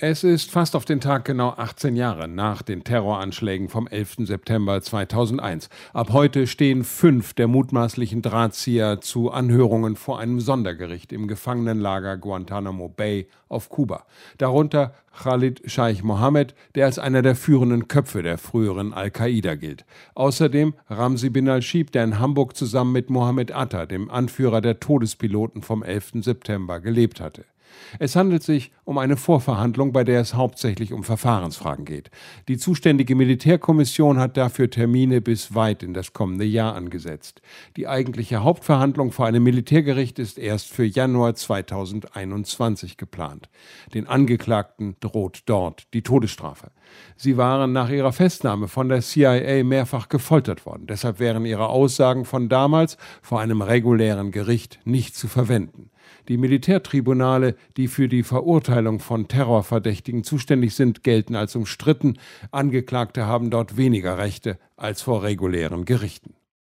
Es ist fast auf den Tag genau 18 Jahre nach den Terroranschlägen vom 11. September 2001. Ab heute stehen 5 der mutmaßlichen Drahtzieher zu Anhörungen vor einem Sondergericht im Gefangenenlager Guantanamo Bay auf Kuba. Darunter Khalid Sheikh Mohammed, der als einer der führenden Köpfe der früheren Al-Qaida gilt. Außerdem Ramzi bin al-Shibh, der in Hamburg zusammen mit Mohammed Atta, dem Anführer der Todespiloten vom 11. September, gelebt hatte. Es handelt sich um eine Vorverhandlung, bei der es hauptsächlich um Verfahrensfragen geht. Die zuständige Militärkommission hat dafür Termine bis weit in das kommende Jahr angesetzt. Die eigentliche Hauptverhandlung vor einem Militärgericht ist erst für Januar 2021 geplant. Den Angeklagten droht dort die Todesstrafe. Sie waren nach ihrer Festnahme von der CIA mehrfach gefoltert worden. Deshalb wären ihre Aussagen von damals vor einem regulären Gericht nicht zu verwenden. Die Militärtribunale, die für die Verurteilung von Terrorverdächtigen zuständig sind, gelten als umstritten. Angeklagte haben dort weniger Rechte als vor regulären Gerichten.